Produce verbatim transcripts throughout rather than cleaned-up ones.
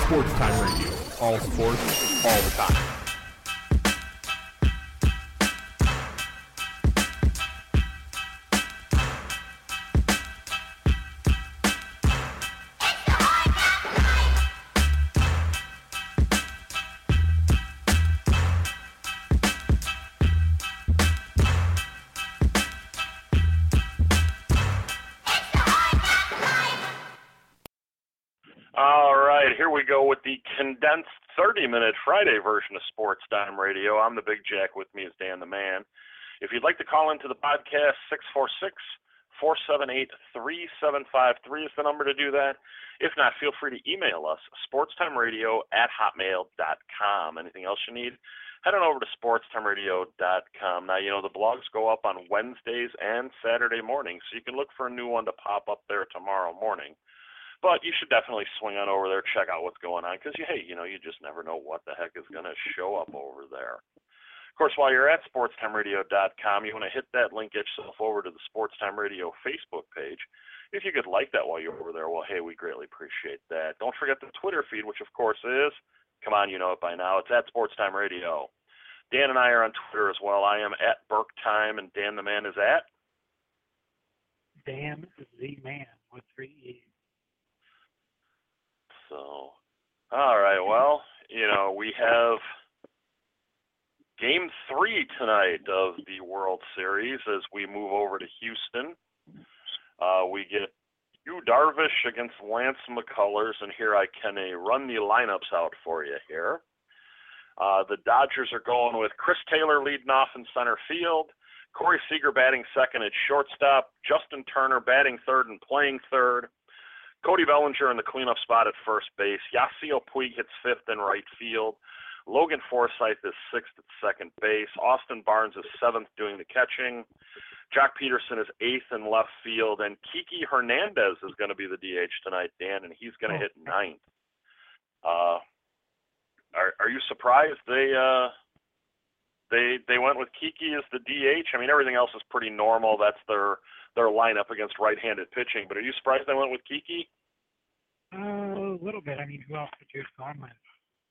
Sports Time Radio. All sports, all the time. Here we go with the condensed thirty-minute Friday version of Sports Time Radio. I'm the Big Jack. With me is Dan the Man. If you'd like to call into the podcast, six four six, four seven eight, three seven five three is the number to do that. If not, feel free to email us, sportstimeradio at hotmail dot com. Anything else you need, head on over to sportstimeradio dot com. Now, you know, the blogs go up on Wednesdays and Saturday mornings, so you can look for a new one to pop up there tomorrow morning. But you should definitely swing on over there, check out what's going on, because, you, hey, you know, you just never know what the heck is going to show up over there. Of course, while you're at sportstimeradio dot com, you want to hit that link, get yourself over to the Sports Time Radio Facebook page. If you could like that while you're over there, well, hey, we greatly appreciate that. Don't forget the Twitter feed, which, of course, is, come on, you know it by now, it's at Sports Time Radio. Dan and I are on Twitter as well. I am at Burke Time, and Dan the Man is at? Dan the Man with three E's. So, all right, well, you know, we have game three tonight of the World Series as we move over to Houston. Uh, we get Yu Darvish against Lance McCullers, and here I can uh, run the lineups out for you here. Uh, the Dodgers are going with Chris Taylor leading off in center field, Corey Seager batting second at shortstop, Justin Turner batting third and playing third, Cody Bellinger in the cleanup spot at first base. Yasiel Puig hits fifth in right field. Logan Forsythe is sixth at second base. Austin Barnes is seventh doing the catching. Jock Peterson is eighth in left field. And Kiki Hernandez is going to be the D H tonight, Dan, and he's going to hit ninth. Uh, are are you surprised they uh, they they went with Kiki as the D H? I mean, everything else is pretty normal. That's their their lineup against right-handed pitching. But are you surprised they went with Kiki? Uh, a little bit. I mean, who else could you have gone with?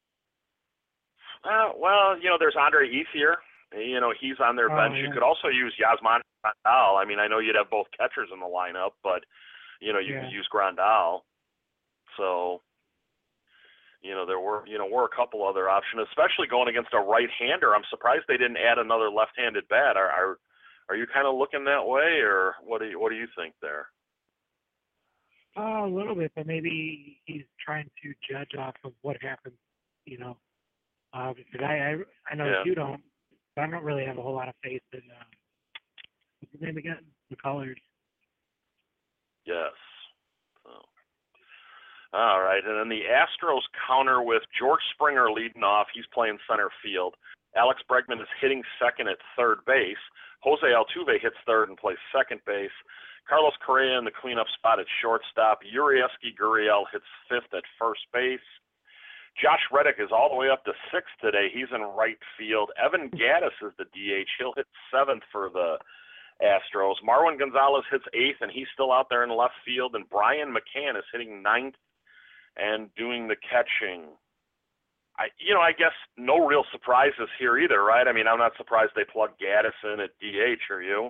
Uh, well, you know, there's Andre Ethier. You know, he's on their oh, bench. Yeah. You could also use Yasmani Grandal. I mean, I know you'd have both catchers in the lineup, but, you know, you yeah. could use Grandal. So, you know, there were, you know, were a couple other options, especially going against a right-hander. I'm surprised they didn't add another left-handed bat. Are, are Are you kind of looking that way, or what do you what do you think there? Uh, a little bit, but maybe he's trying to judge off of what happened. You know, uh, because I I, I know yeah. you don't, but I don't really have a whole lot of faith in uh, what's his name again? McCullers. Yes. So. All right, and then the Astros counter with George Springer leading off. He's playing center field. Alex Bregman is hitting second at third base. Jose Altuve hits third and plays second base. Carlos Correa in the cleanup spot at shortstop. Yuriesky Gurriel hits fifth at first base. Josh Reddick is all the way up to sixth today. He's in right field. Evan Gattis is the D H. He'll hit seventh for the Astros. Marwin Gonzalez hits eighth, and he's still out there in left field. And Brian McCann is hitting ninth and doing the catching. I, you know, I guess no real surprises here either, right? I mean, I'm not surprised they plugged Gattis in at D H, are you?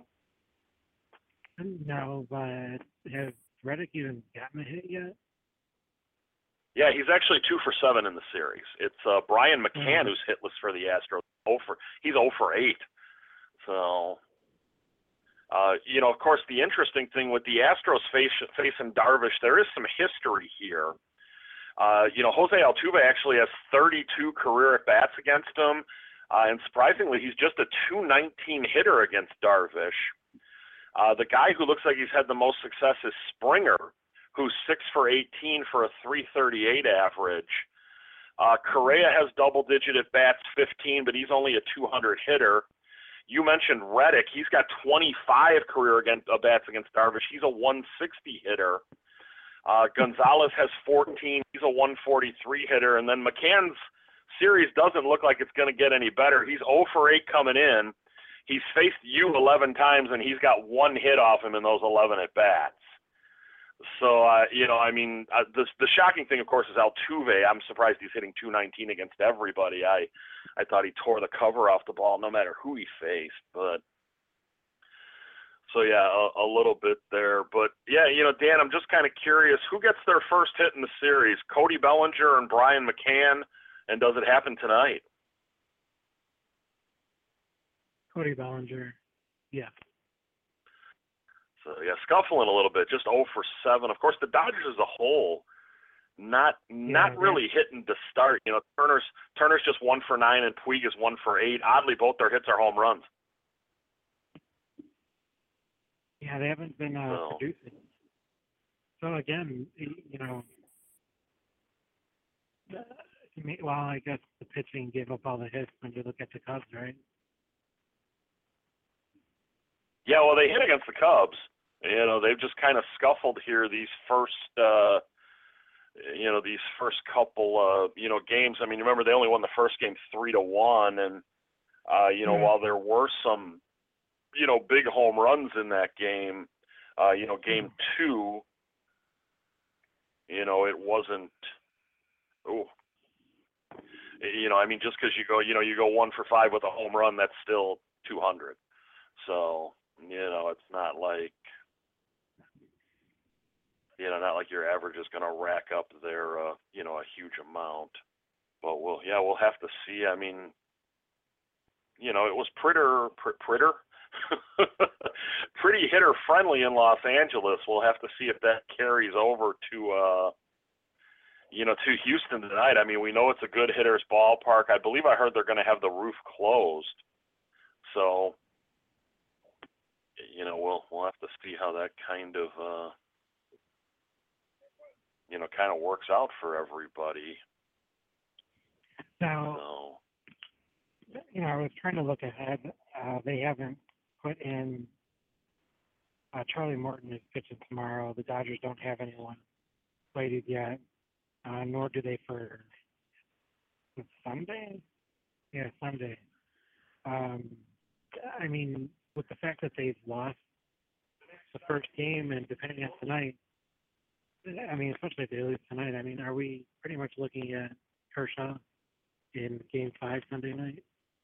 No, but has Reddick even gotten a hit yet? Yeah, he's actually two for seven in the series. It's uh, Brian McCann mm-hmm. who's hitless for the Astros. oh for, he's oh for eight. So, uh, you know, of course, the interesting thing with the Astros face, facing Darvish, there is some history here. Uh, you know, Jose Altuve actually has thirty-two career at-bats against him, uh, and surprisingly, he's just a two nineteen hitter against Darvish. Uh, the guy who looks like he's had the most success is Springer, who's six for eighteen for a three thirty-eight average. Uh, Correa has double-digit at-bats, fifteen, but he's only a two hundred hitter. You mentioned Reddick. He's got twenty-five career against, at-bats against Darvish. He's a one sixty hitter. Uh, Gonzalez has fourteen. He's a one forty-three hitter. And then McCann's series doesn't look like it's going to get any better. He's oh for eight coming in. He's faced you eleven times, and he's got one hit off him in those eleven at-bats. So, uh, you know, I mean, uh, the the shocking thing, of course, is Altuve. I'm surprised he's hitting two nineteen against everybody. I I thought he tore the cover off the ball no matter who he faced. But so yeah, a, a little bit there. But yeah, you know, Dan, I'm just kind of curious, who gets their first hit in the series? Cody Bellinger and Brian McCann, and does it happen tonight? Cody Bellinger, yeah. So yeah, scuffling a little bit, just oh for seven. Of course, the Dodgers as a whole, not not yeah, really hitting to start. You know, Turner's Turner's just one for nine, and Puig is one for eight. Oddly, both their hits are home runs. Yeah, they haven't been uh, So. producing. So again, you know, uh, well, I guess the pitching gave up all the hits when you look at the Cubs, right? Yeah, well, they hit against the Cubs. You know, they've just kind of scuffled here these first, uh, you know, these first couple, uh, you know, games. I mean, remember they only won the first game three to one, and uh, you know, Yeah. while there were some, you know, big home runs in that game, uh, you know, game two, you know, it wasn't. Oh, you know, I mean, just because you go, you know, you go one for five with a home run, that's still two hundred. So, you know, it's not like. You know, not like your average is going to rack up their, uh, you know, a huge amount. But we'll, yeah, we'll have to see. I mean, you know, it was Pritter, pr- Pritter, pretty hitter friendly in Los Angeles. We'll have to see if that carries over to, uh, you know, to Houston tonight. I mean, we know it's a good hitter's ballpark. I believe I heard they're going to have the roof closed. So, you know, we'll we'll have to see how that kind of. Uh, you know, kind of works out for everybody. Now, So. you know, I was trying to look ahead. Uh, they haven't put in uh, Charlie Morton is pitching tomorrow. The Dodgers don't have anyone slated yet, uh, nor do they for Sunday. Yeah, Sunday. Um, I mean, with the fact that they've lost the first game and depending on tonight, I mean, especially if they lose tonight, I mean, are we pretty much looking at Kershaw in Game Five Sunday night?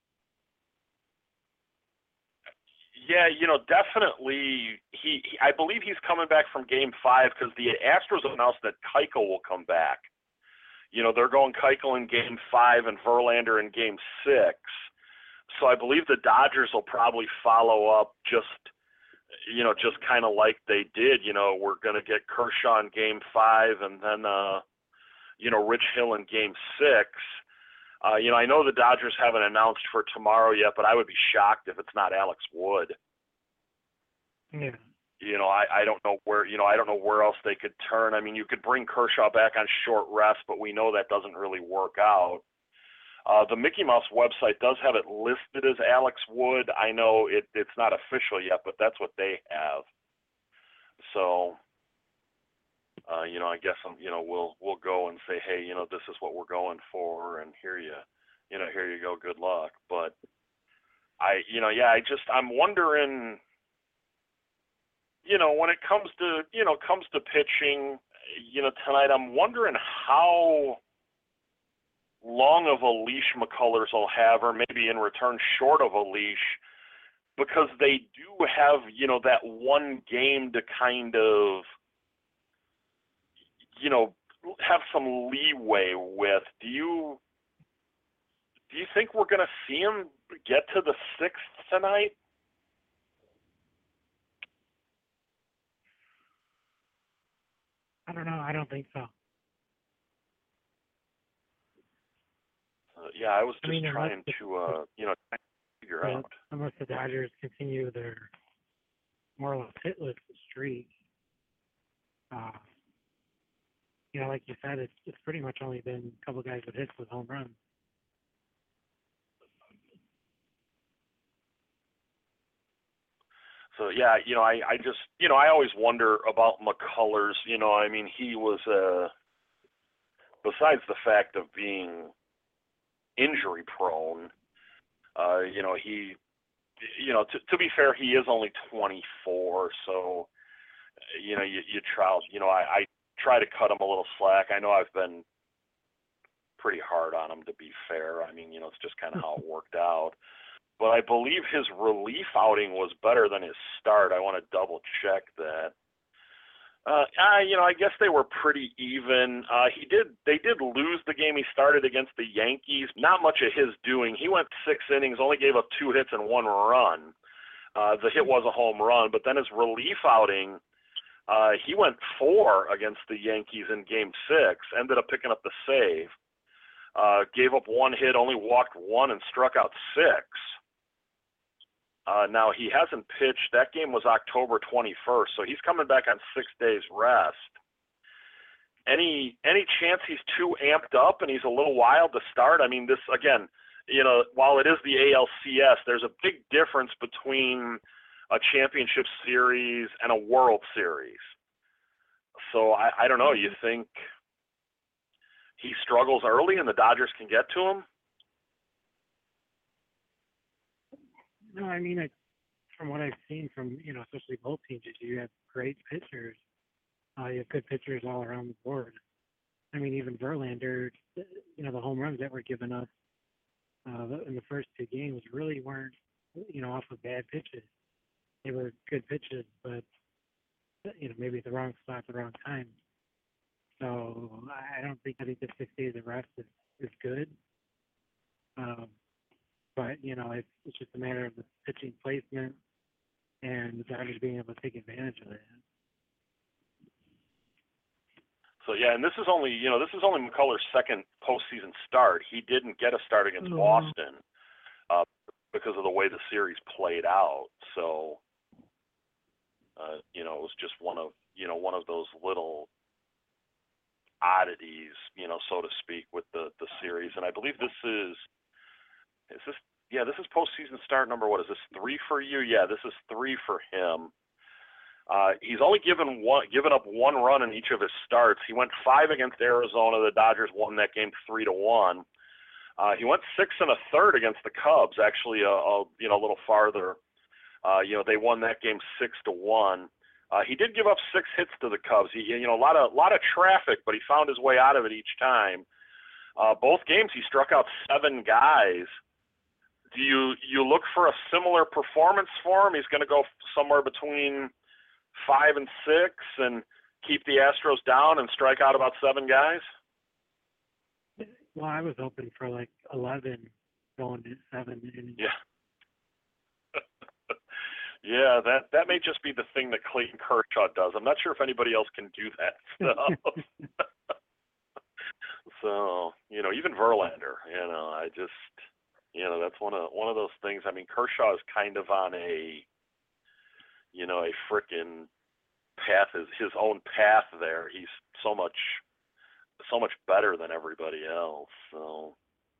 Yeah, you know, definitely. He, he I believe he's coming back from Game Five because the Astros announced that Keuchel will come back. You know, they're going Keuchel in Game Five and Verlander in Game Six. So I believe the Dodgers will probably follow up just. You know, just kind of like they did, you know, we're going to get Kershaw in Game five and then, uh, you know, Rich Hill in Game six. Uh, you know, I know the Dodgers haven't announced for tomorrow yet, but I would be shocked if it's not Alex Wood. Yeah. You know, I, I don't know where, you know, I don't know where else they could turn. I mean, you could bring Kershaw back on short rest, but we know that doesn't really work out. Uh, the Mickey Mouse website does have it listed as Alex Wood. I know it, it's not official yet, but that's what they have. So, uh, you know, I guess I'm, you know, we'll we'll go and say, hey, you know, this is what we're going for, and here you, you know, here you go, good luck. But I, you know, yeah, I just I'm wondering, you know, when it comes to, you know, comes to pitching, you know, tonight, I'm wondering how long of a leash McCullers will have, or maybe in return short of a leash, because they do have, you know, that one game to kind of, you know, have some leeway with. Do you do you think we're going to see him get to the sixth tonight? I don't know. I don't think so. Uh, yeah, I was I just mean, trying the, to, uh, you know, figure the, out. unless the Dodgers continue their more or less hitless streak. Uh, you know, like you said, it's it's pretty much only been a couple guys with hits with home runs. So yeah, you know, I, I just, you know, I always wonder about McCullers. You know, I mean, he was, uh, besides the fact of being injury prone, uh, you know, he, you know, to, to be fair, he is only twenty-four, so, you know, you, you try, you know, I, I try to cut him a little slack. I know I've been pretty hard on him, to be fair. I mean, you know, it's just kind of how it worked out. But I believe his relief outing was better than his start. I want to double check that. Uh, I, you know, I guess they were pretty even. Uh, he did, they did lose the game he started against the Yankees. Not much of his doing. He went six innings, only gave up two hits and one run. Uh, the hit was a home run, but then his relief outing, uh, he went four against the Yankees in Game Six. Ended up picking up the save. Uh, gave up one hit, only walked one, and struck out six. Uh, now, he hasn't pitched. That game was October twenty-first, so he's coming back on six days rest. Any any chance he's too amped up and he's a little wild to start? I mean, this, again, you know, while it is the A L C S, there's a big difference between a championship series and a World Series. So, I, I don't know. You think he struggles early and the Dodgers can get to him? No, I mean, I, from what I've seen from, you know, especially both teams, you have great pitchers. Uh, you have good pitchers all around the board. I mean, even Verlander, you know, the home runs that were given up uh, in the first two games really weren't, you know, off of bad pitches. They were good pitches, but, you know, maybe at the wrong spot at the wrong time. So I don't think, I think the six days of rest is, is good. Um, But, you know, it's, it's just a matter of the pitching placement and the Dodgers being able to take advantage of that. So, yeah, and this is only, you know, this is only McCullers' second postseason start. He didn't get a start against mm-hmm. Boston uh, because of the way the series played out. So, uh, you know, it was just one of, you know, one of those little oddities, you know, so to speak, with the, the series. And I believe this is, Is this, yeah, this is postseason start number, what is this, three for you? Yeah, this is three for him. Uh, he's only given one, given up one run in each of his starts. He went five against Arizona. The Dodgers won that game three to one. Uh, he went six and a third against the Cubs, actually, a, a you know, a little farther. Uh, you know, they won that game six to one. Uh, he did give up six hits to the Cubs. He, you know, a lot of, lot of traffic, but he found his way out of it each time. Uh, both games, he struck out seven guys. Do you you look for a similar performance for him? He's going to go somewhere between five and six and keep the Astros down and strike out about seven guys? Well, I was hoping for like eleven going to seven. Innings. Yeah. Yeah, that, that may just be the thing that Clayton Kershaw does. I'm not sure if anybody else can do that stuff. So, you know, even Verlander, you know, I just... You know, that's one of one of those things. I mean, Kershaw is kind of on a, you know, a frickin' path, his his own path there. He's so much, so much better than everybody else. So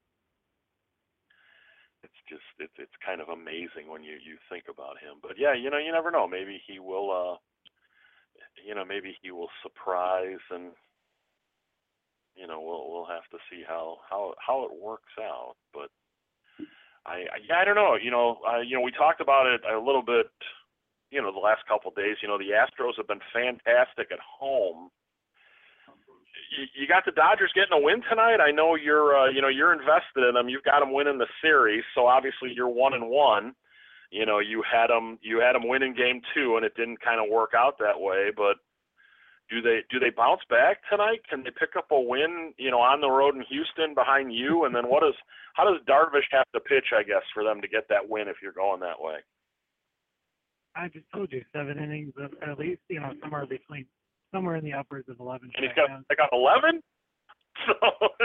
it's just it's it's kind of amazing when you you think about him. But yeah, you know, you never know. Maybe he will, uh, you know, maybe he will surprise, and you know, we'll we'll have to see how how how it works out. But I, I yeah, I don't know. You know, uh, you know, we talked about it a little bit, you know, the last couple of days. You know, the Astros have been fantastic at home. You, you got the Dodgers getting a win tonight. I know you're, uh, you know, you're invested in them. You've got them winning the series, so obviously you're one and one. You know, you had them, you had them win in game two, and it didn't kind of work out that way. But do they do they bounce back tonight? Can they pick up a win, you know, on the road in Houston behind you? And then what is how does Darvish have to pitch, I guess, for them to get that win if you're going that way? I just told you, seven innings of at least, you know, somewhere between somewhere in the upwards of eleven. And he's got I got eleven? So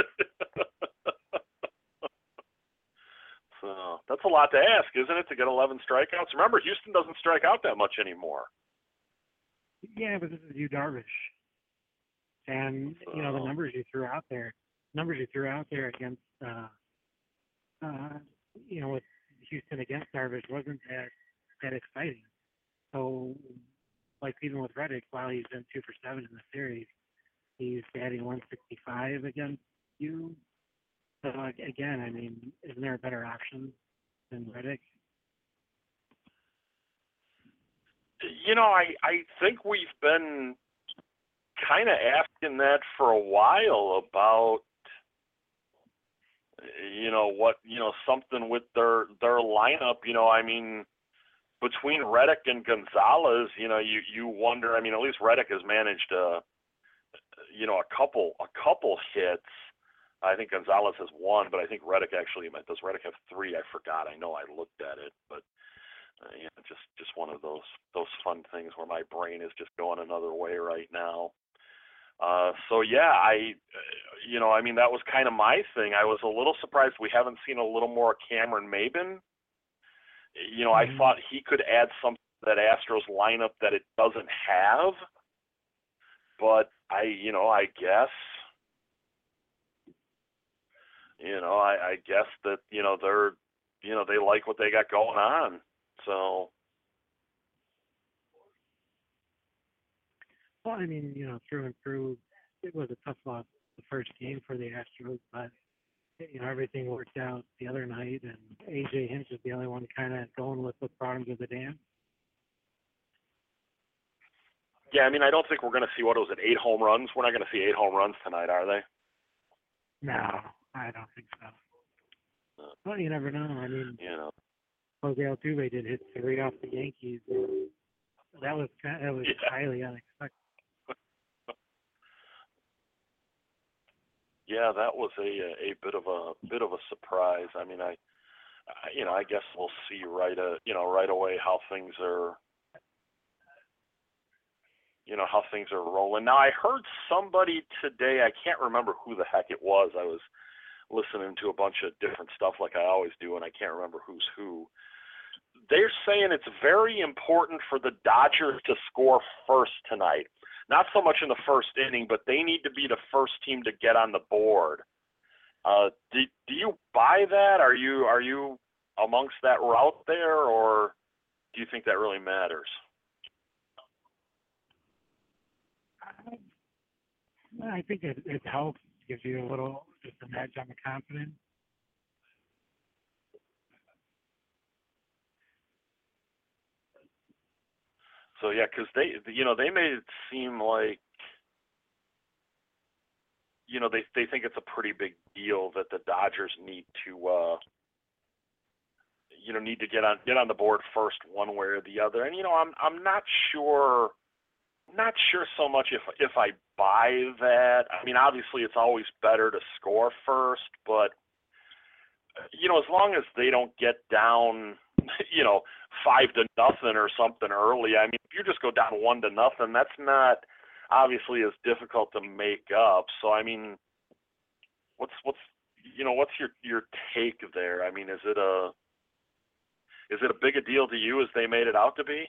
So that's a lot to ask, isn't it, to get eleven strikeouts? Remember, Houston doesn't strike out that much anymore. Yeah, but this is Yu Darvish. And, so, you know, the numbers you threw out there, numbers you threw out there against, uh, uh, you know, with Houston against Darvish wasn't that, that exciting. So, like, even with Reddick, while he's been two for seven in the series, he's batting one sixty-five against you. So, like, again, I mean, isn't there a better option than Reddick? You know, I, I think we've been kind of asking that for a while about, you know, what, you know, something with their, their lineup. You know, I mean, between Reddick and Gonzalez, you know, you, you wonder, I mean, at least Reddick has managed, uh, you know, a couple, a couple hits. I think Gonzalez has one, but I think Reddick actually, does Reddick have three? I forgot. I know I looked at it, but uh, you know, just, just one of those, those fun things where my brain is just going another way right now. Uh, so yeah, I, uh, you know, I mean, that was kind of my thing. I was a little surprised we haven't seen a little more Cameron Maybin. You know, mm-hmm. I thought he could add something to that Astros lineup that it doesn't have, but I, you know, I guess, you know, I, I guess that, you know, they're, you know, they like what they got going on. So. Well, I mean, you know, through and through, it was a tough loss the first game for the Astros, but, you know, everything worked out the other night, and A J Hinch is the only one kind of going with what brought him to the dam. Yeah, I mean, I don't think we're going to see, what was it, eight home runs? We're not going to see eight home runs tonight, are they? No, I don't think so. No. Well, you never know. I mean, you know, Jose Altuve did hit three off the Yankees. That was kind of, that was yeah. highly unexpected. Yeah, that was a a bit of a bit of a surprise. I mean, I, I you know, I guess we'll see right a you know right away how things are. You know how things are rolling. Now, I heard somebody today. I can't remember who the heck it was. I was listening to a bunch of different stuff like I always do, and I can't remember who's who. They're saying it's very important for the Dodgers to score first tonight. Not so much in the first inning, but they need to be the first team to get on the board. Uh, do, do you buy that? Are you are you amongst that route there, or do you think that really matters? I think it, it helps, gives you a little, just an edge on the confidence. So yeah, because they, you know, they made it seem like, you know, they they think it's a pretty big deal that the Dodgers need to, uh, you know, need to get on get on the board first, one way or the other. And you know, I'm I'm not sure, not sure so much if if I buy that. I mean, obviously, it's always better to score first, but you know, as long as they don't get down, you know, five to nothing or something early. I mean, if you just go down one to nothing, that's not obviously as difficult to make up. So, I mean, what's what's you know, what's your your take there? I mean, is it a is it a big a deal to you as they made it out to be?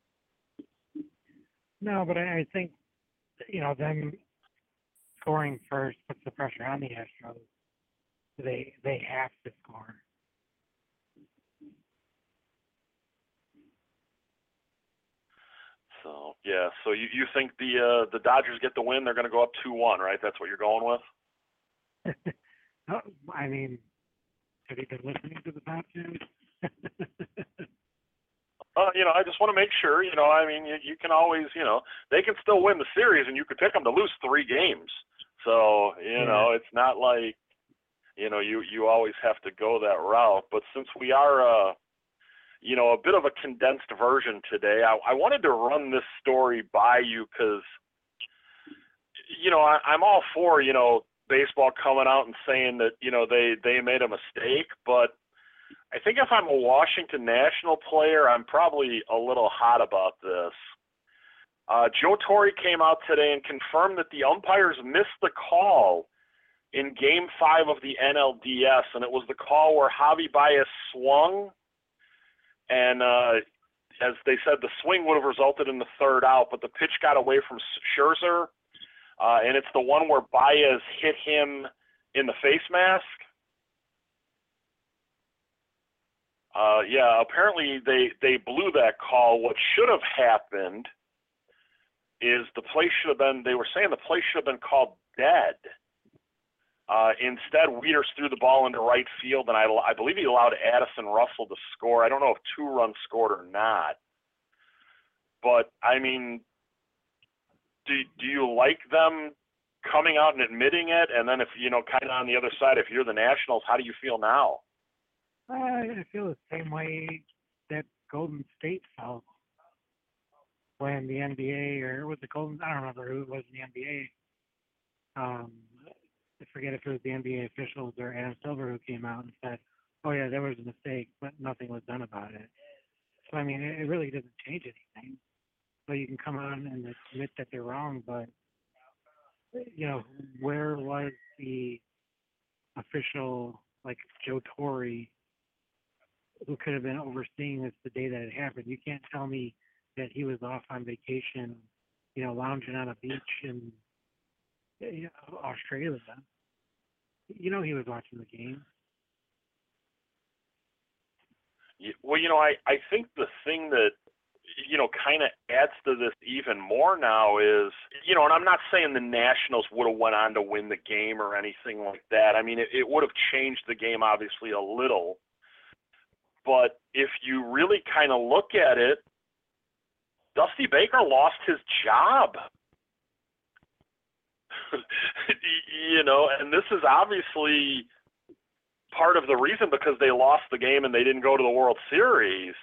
No, but I think you know them scoring first puts the pressure on the Astros. They they have to score. So yeah, so you, you think the uh, the Dodgers get the win? They're going to go up two one, right? That's what you're going with. No, I mean, have you been listening to the podcast? uh, you know, I just want to make sure. You know, I mean, you, you can always, you know, they can still win the series, and you could pick them to lose three games. So you yeah. know, it's not like, you know, you you always have to go that route. But since we are, uh, you know, a bit of a condensed version today, I, I wanted to run this story by you because, you know, I, I'm all for, you know, baseball coming out and saying that, you know, they, they made a mistake. But I think if I'm a Washington National player, I'm probably a little hot about this. Uh, Joe Torre came out today and confirmed that the umpires missed the call in Game five of the N L D S, and it was the call where Javi Baez swung, and uh, as they said, the swing would have resulted in the third out, but the pitch got away from Scherzer, uh, and it's the one where Baez hit him in the face mask. Uh, yeah, apparently they, they blew that call. What should have happened is the play should have been, they were saying the play should have been called dead. Uh, instead, Wieters threw the ball into right field, and I, I believe he allowed Addison Russell to score. I don't know if two runs scored or not. but I mean, do do you like them coming out and admitting it? And then if you know, kind of on the other side, if you're the Nationals, how do you feel now? I feel the same way that Golden State felt when the N B A, or was it Golden? I don't remember who it was in the N B A. Um, I forget if it was the N B A officials or Adam Silver who came out and said, "Oh yeah, there was a mistake, but nothing was done about it." So I mean, it, it really doesn't change anything. So you can come on and admit that they're wrong, but you know, where was the official, like Joe Torre, who could have been overseeing this the day that it happened? You can't tell me that he was off on vacation, you know, lounging on a beach in you know, Australia. You know he was watching the game. Well, you know, I, I think the thing that, you know, kind of adds to this even more now is, you know, and I'm not saying the Nationals would have went on to win the game or anything like that. I mean, it, it would have changed the game obviously a little. But if you really kind of look at it, Dusty Baker lost his job. You know, and this is obviously part of the reason, because they lost the game and they didn't go to the World Series.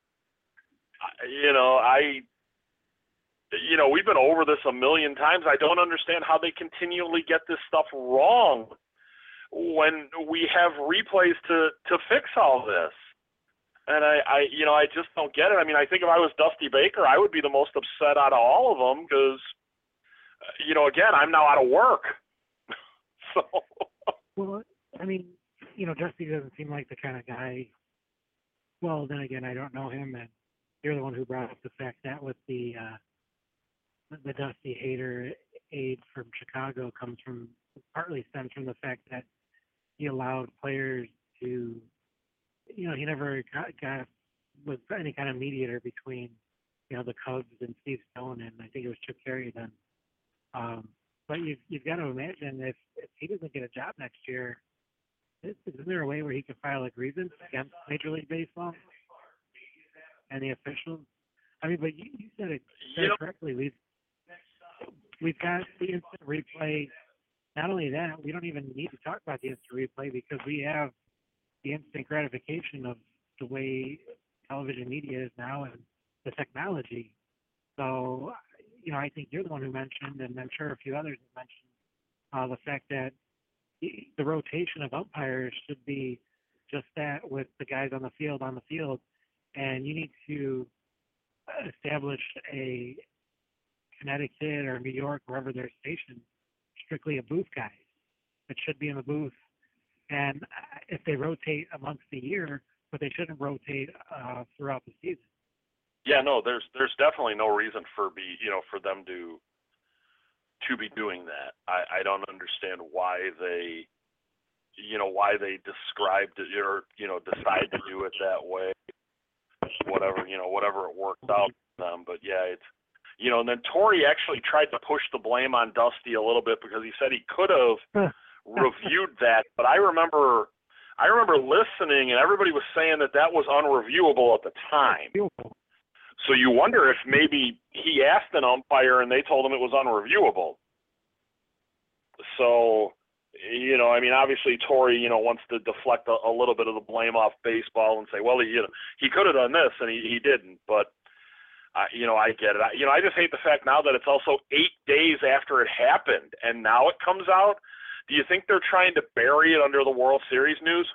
You know, I, you know, we've been over this a million times. I don't understand how they continually get this stuff wrong when we have replays to, to fix all this. And I, I, you know, I just don't get it. I mean, I think if I was Dusty Baker, I would be the most upset out of all of them because, you know, again, I'm now out of work. So. Well, I mean, you know, Dusty doesn't seem like the kind of guy. Well, then again, I don't know him, and you're the one who brought up the fact that with the uh, the Dusty hater aide from Chicago comes from partly stems from the fact that he allowed players to, you know, he never got, got was any kind of mediator between, you know, the Cubs and Steve Stone, and I think it was Chip Carey then. Um, but you've you've got to imagine if, if he doesn't get a job next year, isn't there a way where he could file a grievance against Major League Baseball and the officials? I mean, but you, you said it, said it correctly. We've we've got the instant replay. Not only that, we don't even need to talk about the instant replay because we have the instant gratification of the way television media is now and the technology. So, you know, I think you're the one who mentioned, and I'm sure a few others have mentioned, uh, the fact that the rotation of umpires should be just that, with the guys on the field on the field, and you need to establish a Connecticut or New York, wherever they're stationed, strictly a booth guy that should be in the booth. And if they rotate amongst the year, but they shouldn't rotate uh, throughout the season. Yeah, no, there's there's definitely no reason for be you know for them to to be doing that. I, I don't understand why they you know why they described it or you know decide to do it that way. Whatever you know whatever it worked out for them, but yeah, it's you know and then Torre actually tried to push the blame on Dusty a little bit because he said he could have reviewed that, but I remember I remember listening and everybody was saying that that was unreviewable at the time. So you wonder if maybe he asked an umpire and they told him it was unreviewable. So, you know, I mean, obviously Torre, you know, wants to deflect a, a little bit of the blame off baseball and say, well, he, you know, he could have done this and he, he didn't. But, uh, you know, I get it. I, you know, I just hate the fact now that it's also eight days after it happened and now it comes out. Do you think they're trying to bury it under the World Series news?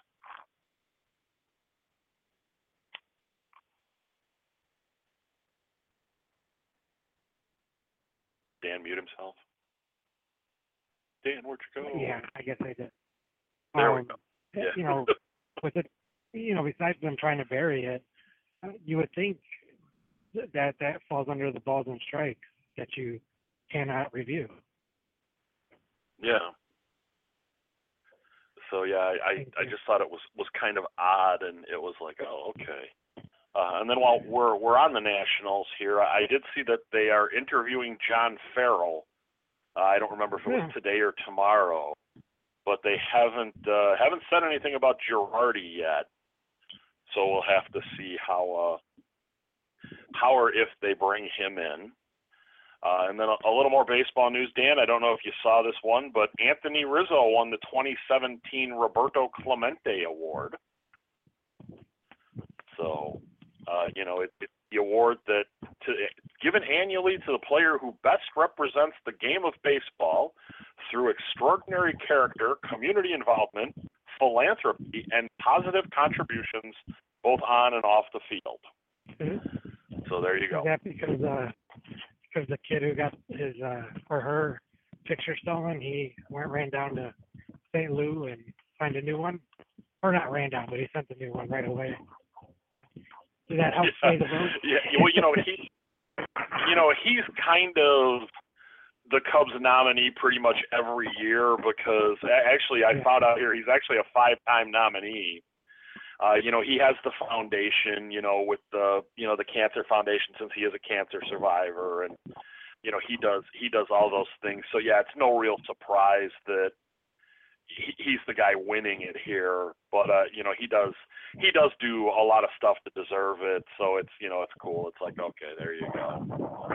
Dan mute himself. Dan, where'd you go? Yeah, I guess I did. There um, we go. Yeah. You know, with it, you know, besides them trying to bury it, uh, you would think that that falls under the balls and strikes that you cannot review. Yeah. So yeah, I, I, I just thought it was, was kind of odd, and it was like, oh, okay. Uh, and then while we're we're on the Nationals here, I did see that they are interviewing John Farrell. Uh, I don't remember if it was today or tomorrow, but they haven't uh, haven't said anything about Girardi yet. So we'll have to see how uh, power if they bring him in. Uh, and then a, a little more baseball news, Dan. I don't know if you saw this one, but Anthony Rizzo won the twenty seventeen Roberto Clemente Award. So, uh, you know, it, it's the award that to, given annually to the player who best represents the game of baseball through extraordinary character, community involvement, philanthropy, and positive contributions both on and off the field. Mm-hmm. So there you go. Is that because uh, because the kid who got his uh, or her picture stolen, he went ran down to Saint Lou and find a new one, or not ran down, but he sent the new one right away. Did that help yeah. sway the vote? Yeah. Well, you know he, you know he's kind of the Cubs nominee pretty much every year because actually I yeah. found out here he's actually a five-time nominee. Uh, you know, he has the foundation, you know, with the, you know, the Cancer Foundation since he is a cancer survivor, and, you know, he does, he does all those things. So yeah, it's no real surprise that he, he's the guy winning it here, but, uh, you know, he does, he does do a lot of stuff to deserve it. So it's, you know, it's cool. It's like, okay, there you go.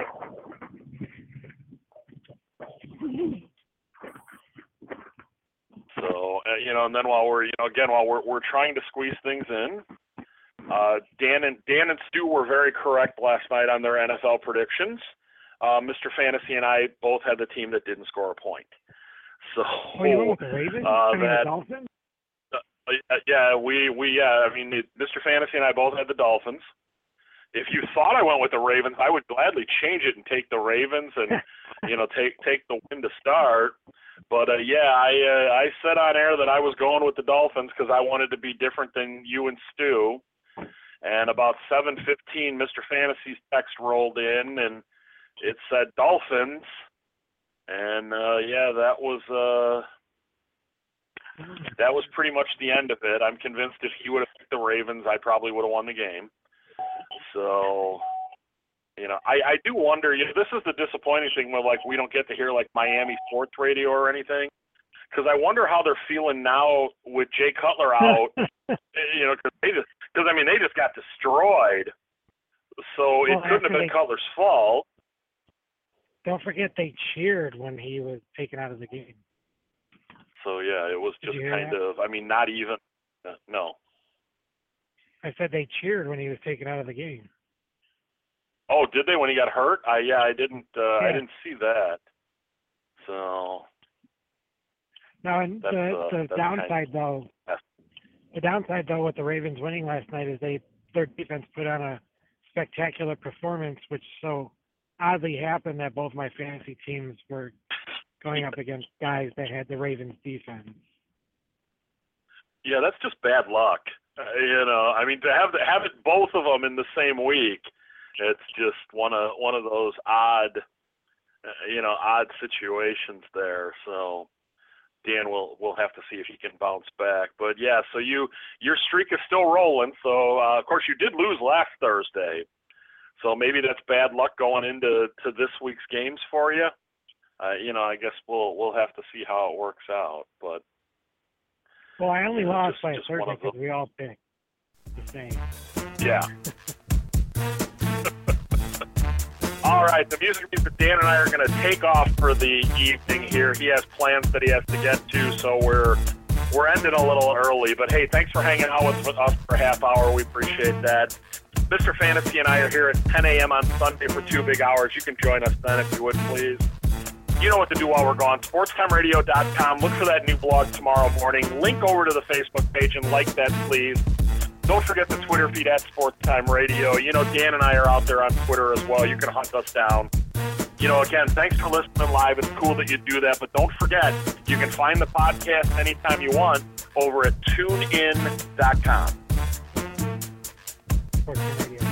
So, uh, you know, and then while we're, you know, again, while we're we're trying to squeeze things in, uh, Dan and Dan and Stu were very correct last night on their N F L predictions. Uh, Mister Fantasy and I both had the team that didn't score a point. So, oh, you went with the Ravens? Uh, I mean, that, the Dolphins? Uh, yeah, we we yeah. I mean, Mister Fantasy and I both had the Dolphins. If you thought I went with the Ravens, I would gladly change it and take the Ravens and, you know, take take the win to start. But, uh, yeah, I uh, I said on air that I was going with the Dolphins because I wanted to be different than you and Stu. And about seven fifteen, Mister Fantasy's text rolled in, and it said Dolphins. And, uh, yeah, that was uh, that was pretty much the end of it. I'm convinced if he would have picked the Ravens, I probably would have won the game. So, you know, I, I do wonder, you know, this is the disappointing thing when, like, we don't get to hear, like, Miami sports radio or anything. Because I wonder how they're feeling now with Jay Cutler out, you know, because they just, because, I mean, they just got destroyed. So well, it couldn't have been they, Cutler's fault. Don't forget they cheered when he was taken out of the game. So, yeah, it was just kind that? of, I mean, not even, uh, no. I said they cheered when he was taken out of the game. Oh, did they when he got hurt? I yeah, I didn't. Uh, yeah. I didn't see that. So. Now, and that's, the uh, the downside kind of, though, yeah. the downside though with the Ravens winning last night is they their defense put on a spectacular performance, which so oddly happened that both my fantasy teams were going up against guys that had the Ravens defense. Yeah, that's just bad luck. Uh, you know, I mean, to have to have it both of them in the same week, it's just one of one of those odd, uh, you know, odd situations there. So Dan will will have to see if he can bounce back. But yeah, so you your streak is still rolling. So uh, of course you did lose last Thursday, so maybe that's bad luck going into to this week's games for you. Uh, you know, I guess we'll we'll have to see how it works out, but. Well, I only lost just, by just Thursday because we all picked the same. Yeah. All right, the music means that Dan and I are going to take off for the evening here. He has plans that he has to get to, so we're we're ending a little early. But, hey, thanks for hanging out with, with us for a half hour. We appreciate that. Mister Fantasy and I are here at ten a.m. on Sunday for two big hours. You can join us then if you would, please. You know what to do while we're gone. sports time radio dot com. Look for that new blog tomorrow morning. Link over to the Facebook page and like that, please. Don't forget the Twitter feed at Sportstime Radio. You know, Dan and I are out there on Twitter as well. You can hunt us down. You know, again, thanks for listening live. It's cool that you do that. But don't forget, you can find the podcast anytime you want over at tune in dot com. Sports Radio.